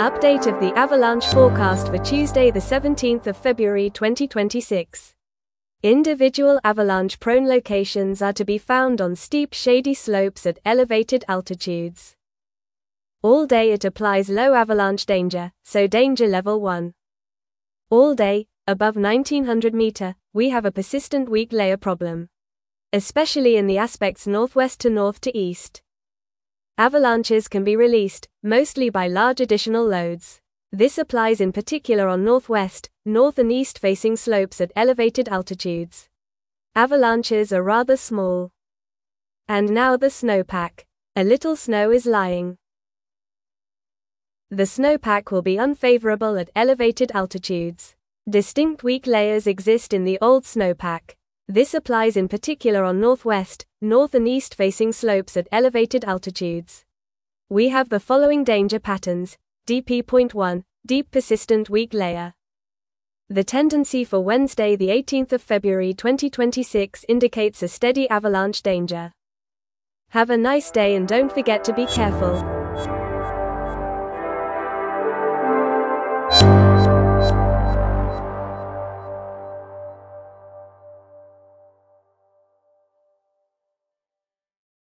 Update of the avalanche forecast for Tuesday, the 17th of February 2026. Individual avalanche-prone locations are to be found on steep shady slopes at elevated altitudes. All day it applies low avalanche danger, so danger level 1. All day, above 1900 meter, we have a persistent weak layer problem, especially in the aspects northwest to north to east. Avalanches can be released, mostly by large additional loads. This applies in particular on northwest, north and east facing slopes at elevated altitudes. Avalanches are rather small. And now the snowpack. A little snow is lying. The snowpack will be unfavorable at elevated altitudes. Distinct weak layers exist in the old snowpack. This applies in particular on northwest, north and east facing slopes at elevated altitudes. We have the following danger patterns. DP.1, deep persistent weak layer. The tendency for Wednesday the 18th of February 2026 indicates a steady avalanche danger. Have a nice day and don't forget to be careful.